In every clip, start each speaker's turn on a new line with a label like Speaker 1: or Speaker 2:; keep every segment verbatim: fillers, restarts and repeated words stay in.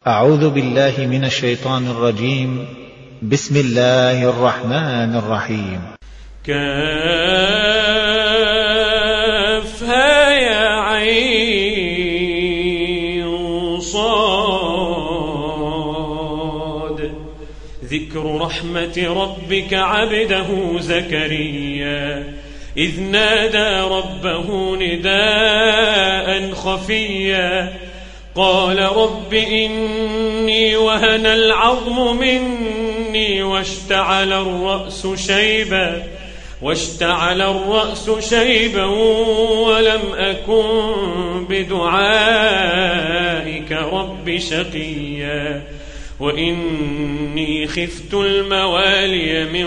Speaker 1: أعوذ بالله من الشيطان الرجيم. بسم الله الرحمن الرحيم.
Speaker 2: كافها يا عين صاد. ذكر رحمة ربك عبده زكريا إذ نادى ربه نداء خفيا قال رب إني وهن العظم مني واشتعل الرأس شيبا واشتعل الرأس شيبا ولم أكن بدعائك رب شقيا وإني خفت الموالي من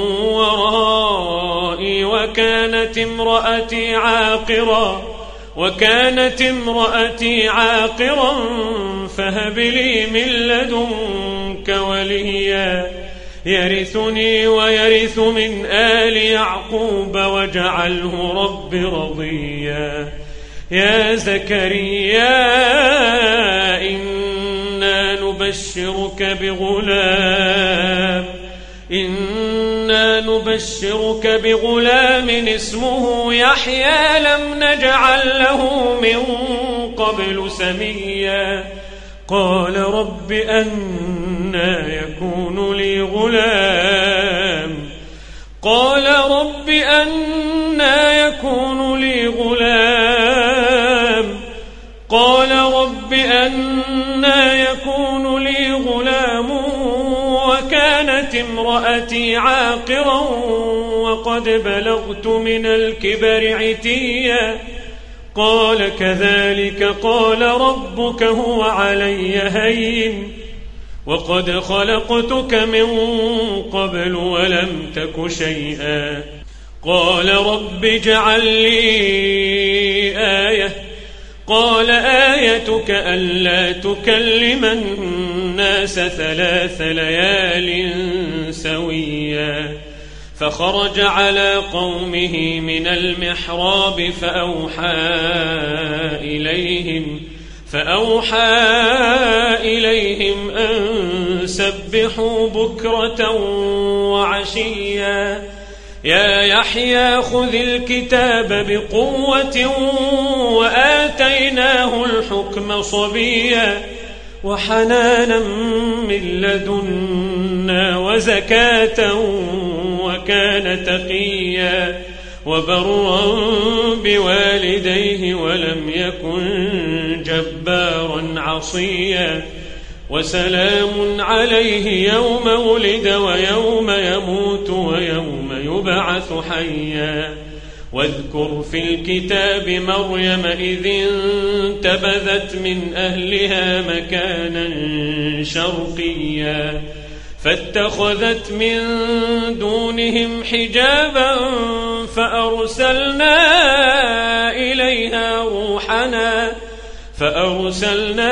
Speaker 2: ورائي وكانت امرأتي عاقرا وكانت امرأتي عاقرا فهب لي من لدنك وليا يرثني ويرث من آل يعقوب واجعله رب رضيا. يا زكريا إنا نبشرك بغلام إنا نبشرك بغلام اسمه يحيى لم نجعل له من قبل سميا قال رب أنى يكون لي غلام قال رب أنى يكون لي غلام قال رب أنى يكون لي غلام وكانت امرأتي عاقرا وقد بلغت من الكبر عتيا قال كذلك قال ربك هو علي هين وقد خلقتك من قبل ولم تك شيئا قال رب اجعل لي آية قال آيتك ألا تكلم الناس ثلاث ليال سويا فخرج على قومه من المحراب فأوحى إليهم فأوحى إليهم أن سبحوا بكرة وعشيا يا يحيى خذ الكتاب بقوة وآتيناه الحكم صبيا وحنانا من لدنا وزكاة وكان تقيا وبرا بوالديه ولم يكن جبارا عصيا وسلام عليه يوم ولد ويوم يموت ويوم يبعث حيا واذكر في الكتاب مريم إذ انتبذت من أهلها مكانا شرقيا فاتخذت من دونهم حجابا فأرسلنا إليها روحنا فأرسلنا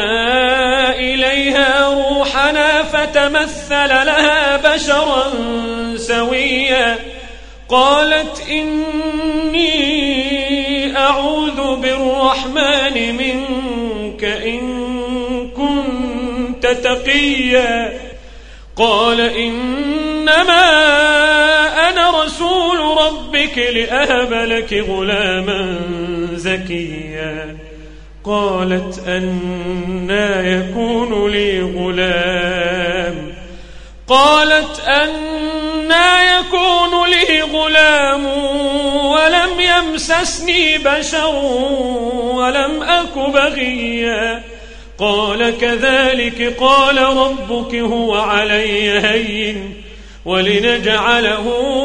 Speaker 2: إليها روحنا فتمثل لها بشرا سويا قالت إني أعوذ بالرحمن منك إن كنت تقيا قال إنما أنا رسول ربك لأهب لك غلاما زكيا قالت أنى يكون لي غلام قالت أنى يكون لي غلام ولم يمسسني بشر ولم أك بغيا قال كذلك قال ربك هو علي هين ولنجعله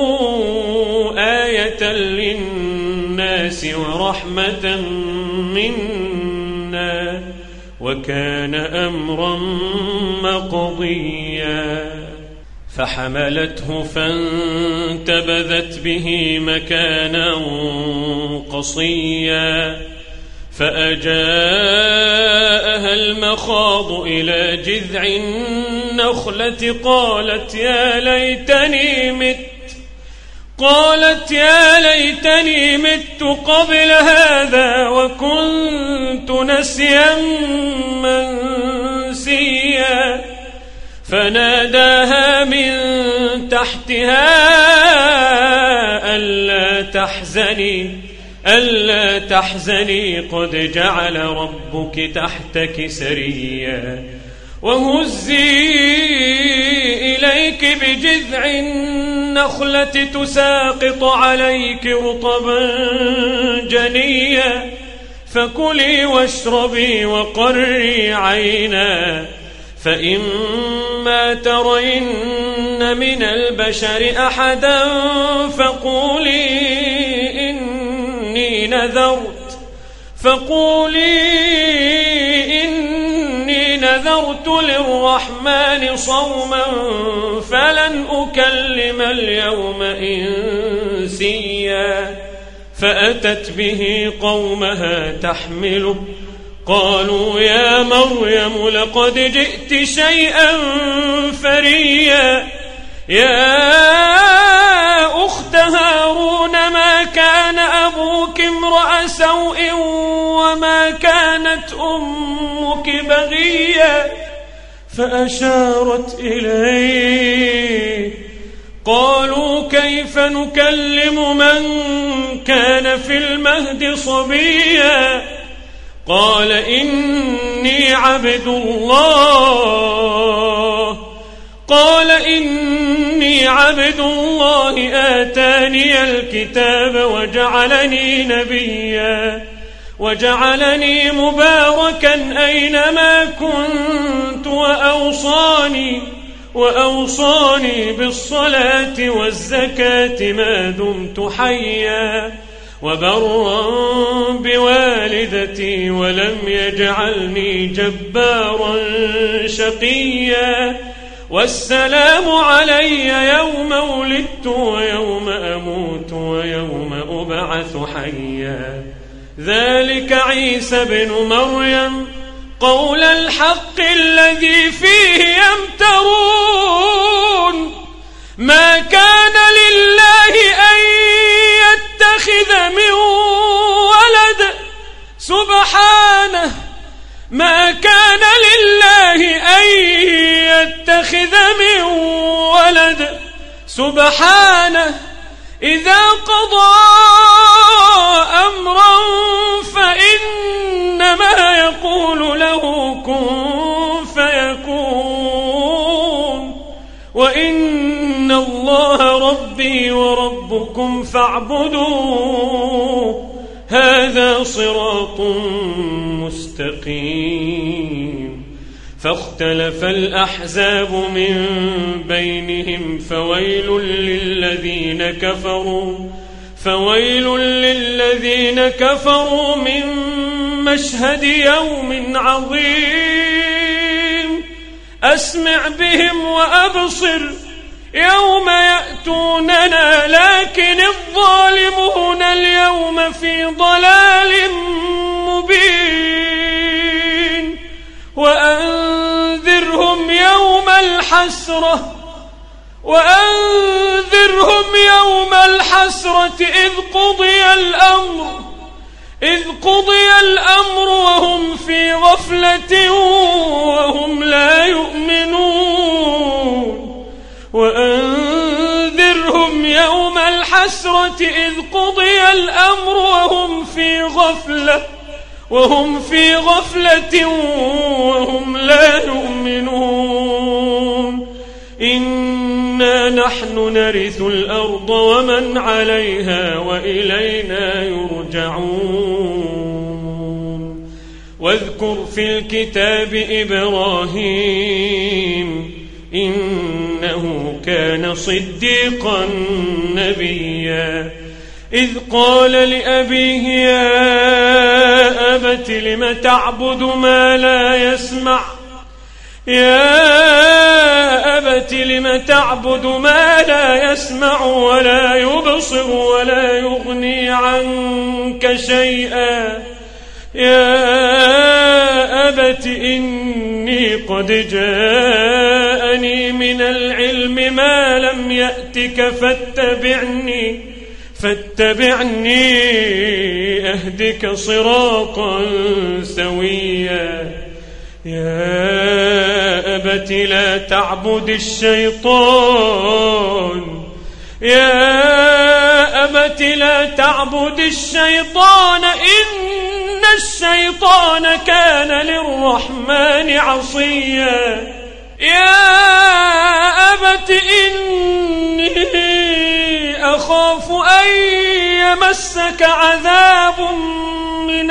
Speaker 2: آية للناس ورحمة منا وكان أمرا مقضيا فحملته فانتبذت به مكانا قصيا فأجاءها المخاض إلى جذع النخلة قالت يا ليتني مت قالت يا ليتني مت قبل هذا وكنت نسيا منسيا فناداها من تحتها ألا تحزني ألا تحزني قد جعل ربك تحتك سريا وهزي إليك بجذع النخلة تساقط عليك رطبا جنيا فكلي واشربي وقري عينا فإما ترين من البشر أحدا فقولي إني نذرت فقولي إني نذرت للرحمن صوما فلن أكلم اليوم إنسيا فأتت به قومها تحمله قالوا يا مريم لقد جئت شيئا فريا يا أخت هارون ما كان أبوك امرأ سوء وما كانت أمك بغيا فأشارت إليه قالوا كيف نكلم من كان في المهد صبيا قال إني عبد الله قال إني عبد الله آتاني الكتاب وجعلني نبيا وجعلني مباركا أينما كنت وأوصاني وأوصاني بالصلاة والزكاة ما دمت حيا وبرا بوالدتي ولم يجعلني جبارا شقيا والسلام علي يوم ولدت ويوم أموت ويوم أبعث حيا ذلك عيسى بن مريم قول الحق الذي فيه يمترون ما كان لله أن يتخذ من ولد سبحانه ما كان لله أن يتخذ من ولد سبحانه إذا قضى أمرا فإنما يقول له كن فيكون وإن الله ربي وربكم فاعبدوه هذا صراط مستقيم فاختلف الأحزاب من بينهم فويل للذين كفروا فويل للذين كفروا من مشهد يوم عظيم أسمع بهم وأبصر يوم يأتوننا لكن الظالمون اليوم في ضلال مبين وأنذرهم يوم الحسرة وأنذرهم يوم الحسرة إذ قضي الأمر إذ قضي الأمر وهم في غفلة وهم لا يؤمنون وأنذرهم يوم الحسرة إذ قضي الأمر وهم في غفلة وهم في غفلة وهم لا يؤمنون إنا نحن نرث الأرض ومن عليها وإلينا يرجعون واذكر في الكتاب إبراهيم إنه كان صديقا نبيا إذ قال لأبيه يا أبت لم تعبد ما لا يسمع يا أبت لم تعبد ما لا يسمع ولا يبصر ولا يغني عنك شيئا يا أبت إني قد جاءني من العلم ما لم يأتك فاتبعني فاتبعني أهدك صراطا سويا يا أبت لا تعبد الشيطان يا أبت لا تعبد الشيطان إن الشيطان كان للرحمن عصيا يا أبت إني أخاف أن يمسك عذاب من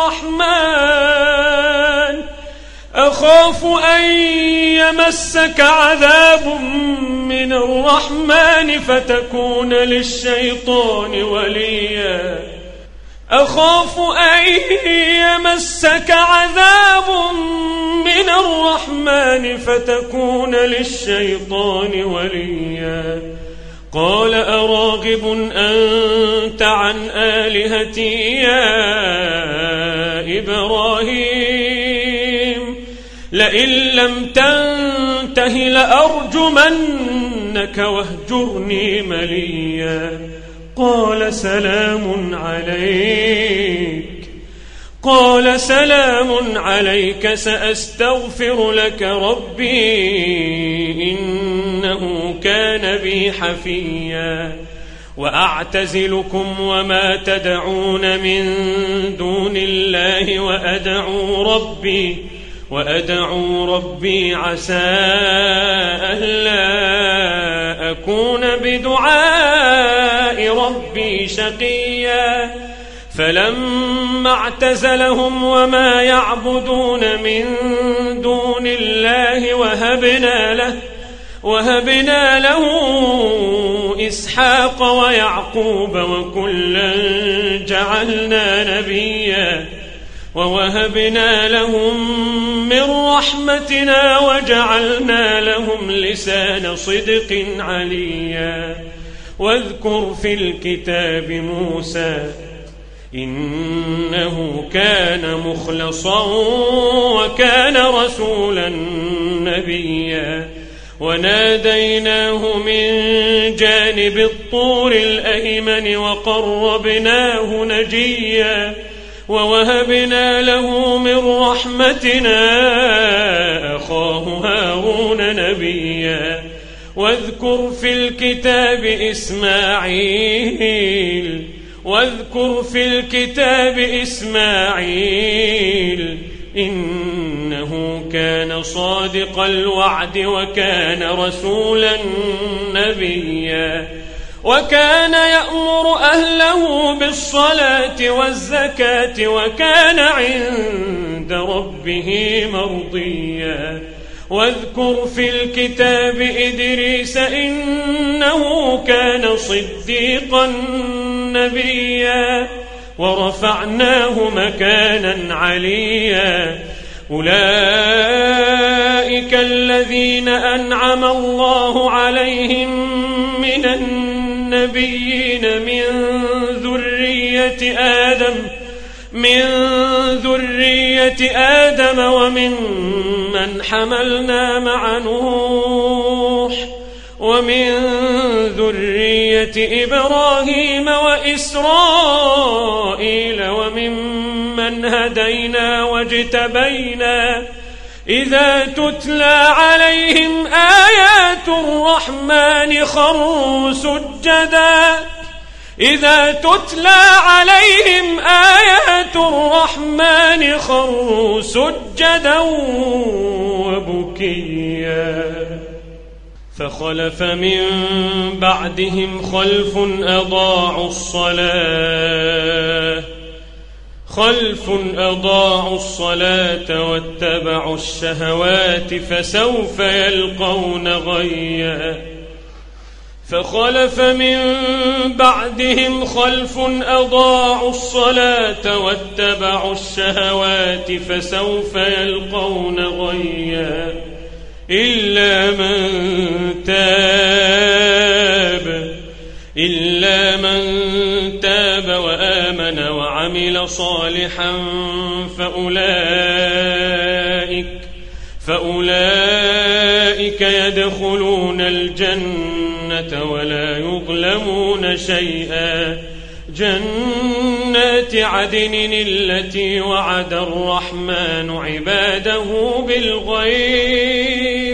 Speaker 2: الرحمن أخاف أن يمسك عذاب من الرحمن فتكون للشيطان وليا أخاف أن يمسك عذاب من الرحمن فتكون للشيطان وليا قال أراغب أنت عن آلهتي يا إبراهيم لئن لم تنته لأرجمنك واهجرني مليا قال سلام عليك قال سلام عليك سأستغفر لك ربي إنه كان بي حفيا وأعتزلكم وما تدعون من دون الله وأدعو ربي وأدعو ربي عسى ألا أكون بدعاء ربي شقيا فلما اعتزلهم وما يعبدون من دون الله وهبنا له وهبنا له إسحاق ويعقوب وكلا جعلنا نبيا ووهبنا لهم من رحمتنا وجعلنا لهم لسان صدق عليا واذكر في الكتاب موسى إنه كان مخلصا وكان رسولا نبيا وناديناه من جانب الطور الأيمن وقربناه نجيا ووهبنا له من رحمتنا أخاه هارون نبيا واذكر في الكتاب إسماعيل واذكر في الكتاب إسماعيل إنه كان صادق الوعد وكان رسولا نبيا وكان يأمر أهله بالصلاة والزكاة وكان عند ربه مرضيا واذكر في الكتاب إدريس إنه كان صديقا نبيا ورفعناه مكانا عليا أولئك الذين أنعم الله عليهم من النبيين من ذرية آدم من ذرية آدم ومن من حملنا مع نوح ومن ذرية إبراهيم وإسرائيل وممن هدينا واجتبينا إذا تتلى عليهم آيات الرحمن خروا سجدا إذا تتلى عليهم آيات الرحمن خروا سجدا وبكيا فخلف من بعدهم خلف أضاعوا الصلاة خلف أضاعوا الصلاة واتبعوا الشهوات فسوف يلقون غيا فخلف من بعدهم خلف أضاعوا الصلاة واتبعوا الشهوات فسوف يلقون غيا إلا من تاب إلا من تاب وآمن وعمل صالحا فأولئك فأولئك يدخلون الجنة ولا يظلمون شيئا جنات عدن التي وعد الرحمن عباده بالغيب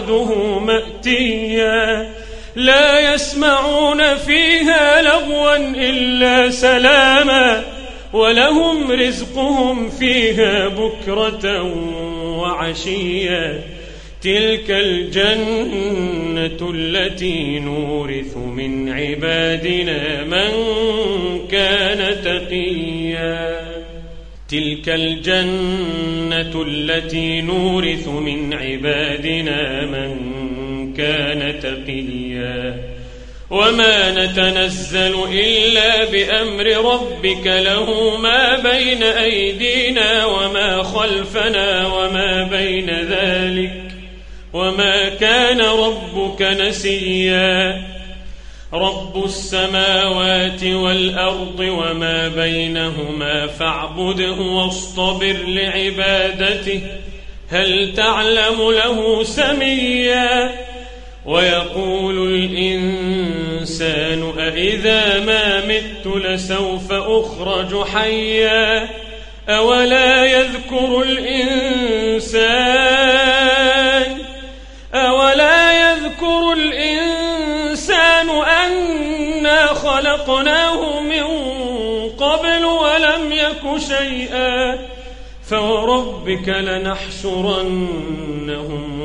Speaker 2: وعده مأتيا لا يسمعون فيها لغوا إلا سلاما ولهم رزقهم فيها بكرة وعشيا تلك الجنة التي نورث من عبادنا من كان تقيا تلك الجنة التي نورث من عبادنا من كان تقيا وما نتنزل إلا بأمر ربك له ما بين أيدينا وما خلفنا وما بين ذلك وما كان ربك نسيا رب السماوات والأرض وما بينهما فاعبده واصطبر لعبادته هل تعلم له سميا ويقول الإنسان أإذا ما مت لسوف أخرج حيا أولا يذكر الإنسان أولا يذكر الإنسان أنا خلقناه من قبل ولم يك شيئا فوربك لنحشرنهم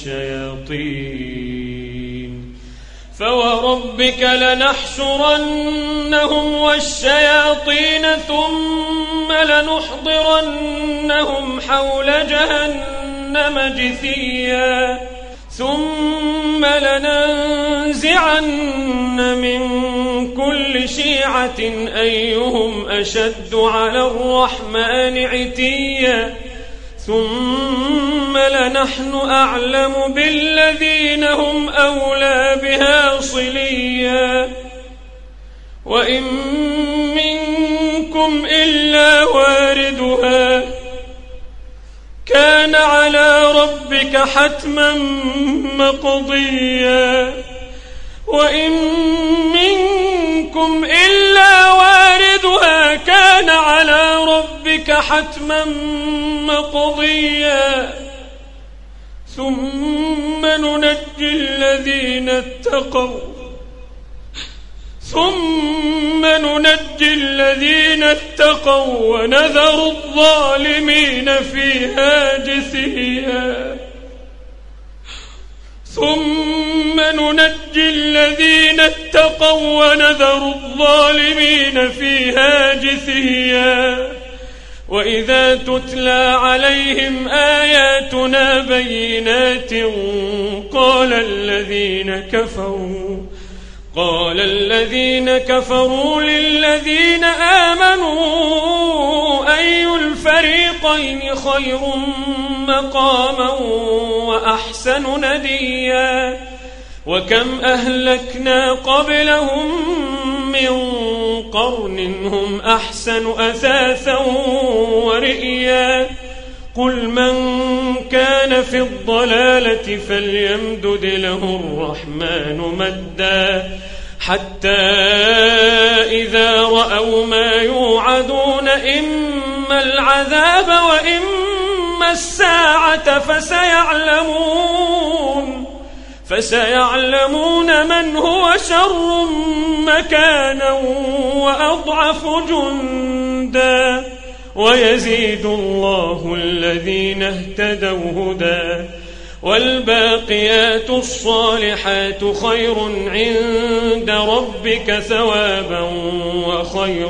Speaker 2: والشياطين فوربك لنحشرنهم والشياطين ثم لنحضرنهم حول جهنم جثيا ثم لننزعن من كل شيعة أيهم أشد على الرحمن عتيا ثم لنحن أعلم بالذين هم أولى بها صليا وإن منكم إلا واردها كان على ربك حتما مقضيا وإن منكم إلا واردها كان على ربك حتما مقضيا ثم ننجي الذين اتقوا ثم ننجي الذين اتقوا ونذر الظالمين فيها جثيا ثم ننجي الذين اتقوا ونذر الظالمين فيها جثيا وإذا تتلى عليهم آياتنا بينات قال الذين كفروا قال الذين كفروا للذين آمنوا أي الفريقين خير مقاما وأحسن نديا وكم أهلكنا قبلهم من قرن هم أحسن أثاثا ورئيا قل من كان في الضلالة فليمدد له الرحمن مدا حتى إذا رأوا ما يوعدون إما العذاب وإما الساعة فسيعلمون فسيعلمون من هو شر مكانا وأضعف جندا ويزيد الله الذين اهتدوا هدى والباقيات الصالحات خير عند ربك ثوابا وخير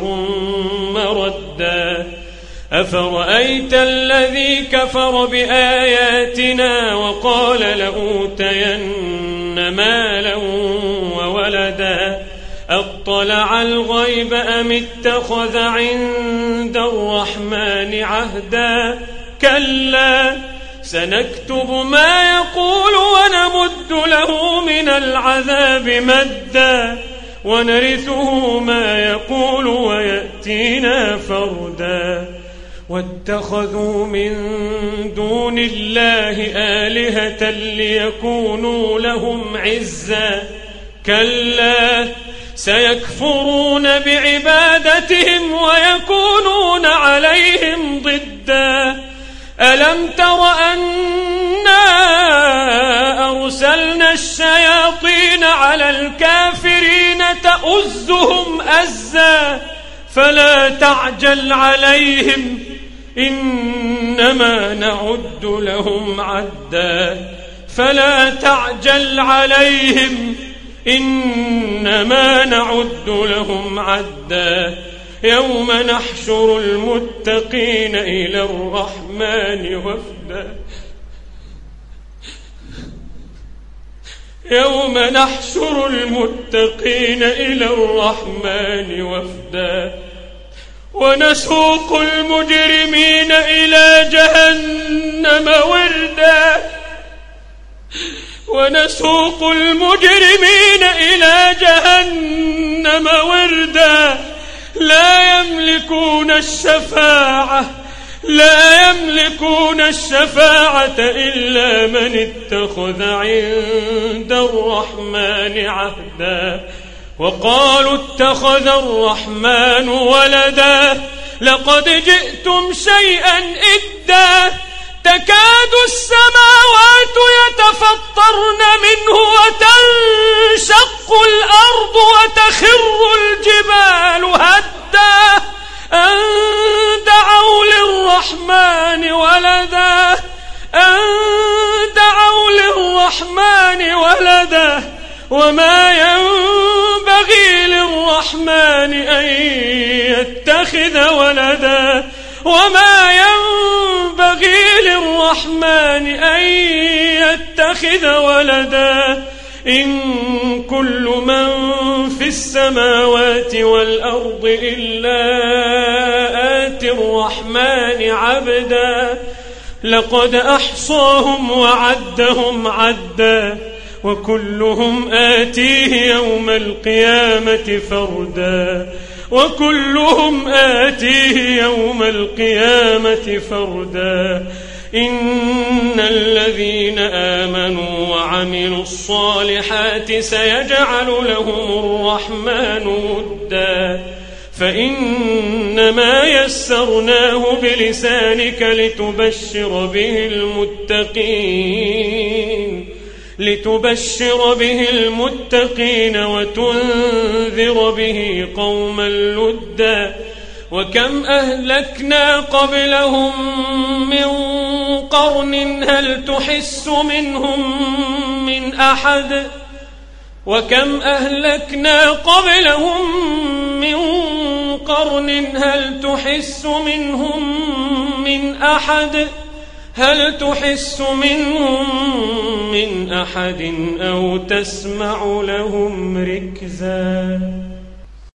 Speaker 2: مردا أفرأيت الذي كفر بآياتنا وقال لأوتين مالا وولدا أطلع الغيب أم اتخذ عند الرحمن عهدا كلا سنكتب ما يقول ونمد له من العذاب مدا ونرثه ما يقول ويأتينا فردا واتخذوا من دون الله آلهة ليكونوا لهم عزا كلا سيكفرون بعبادتهم ويكونون عليهم ضدا ألم تر أنا على الكافرين تؤزهم أزا فلا تعجل عليهم إنما نعد لهم عدا فلا تعجل عليهم إنما نعد لهم عدا يوم نحشر المتقين إلى الرحمن وفدا يوم نحشر المتقين إلى الرحمن وفدا ونسوق المجرمين إلى جهنم وردا ونسوق المجرمين إلى جهنم وردا لا يملكون الشفاعة لا يملكون الشفاعة إلا من اتخذ عند الرحمن عهدا وقالوا اتخذ الرحمن ولدا لقد جئتم شيئا إدا تكاد السماوات يتفطرن منه وتنشق الأرض وتخر الجبال هدا أن دعوا للرحمن ولدا أن دعوا للرحمن ولدا وما ينبغي للرحمن أن يتخذ ولدا وما ينبغي للرحمن أن يتخذ ولدا إن كل من في السماوات والأرض إلا آتي الرحمن عبدا لقد أحصاهم وعدهم عدا وكلهم آتيه يوم القيامة فردا وكلهم آتيه يوم القيامة فردا إن الذين آمنوا وعملوا الصالحات سيجعل لهم الرحمن ودا فإنما يسرناه بلسانك لتبشر به المتقين لتبشر به المتقين وتنذر به قوما لدا وكم أهلكنا قبلهم من قرن هل تحس منهم من أحد وكم أهلكنا قبلهم من قرن هل تحس منهم من أحد هل تحس منهم من أحد أو تسمع لهم ركزا